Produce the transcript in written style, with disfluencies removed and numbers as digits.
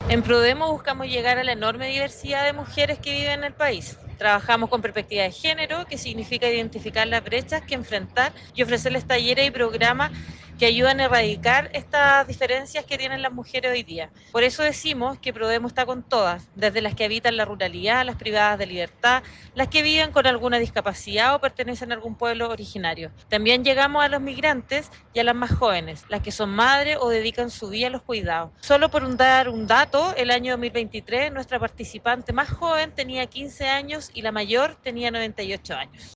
En Prodemo buscamos llegar a la enorme diversidad de mujeres que viven en el país. Trabajamos con perspectiva de género, que significa identificar las brechas que enfrentar y ofrecerles talleres y programas que ayudan a erradicar estas diferencias que tienen las mujeres hoy día. Por eso decimos que Prodemo está con todas, desde las que habitan la ruralidad, las privadas de libertad, las que viven con alguna discapacidad o pertenecen a algún pueblo originario. También llegamos a los migrantes y a las más jóvenes, las que son madres o dedican su vida a los cuidados. Solo por dar un dato, el año 2023 nuestra participante más joven tenía 15 años y la mayor tenía 98 años.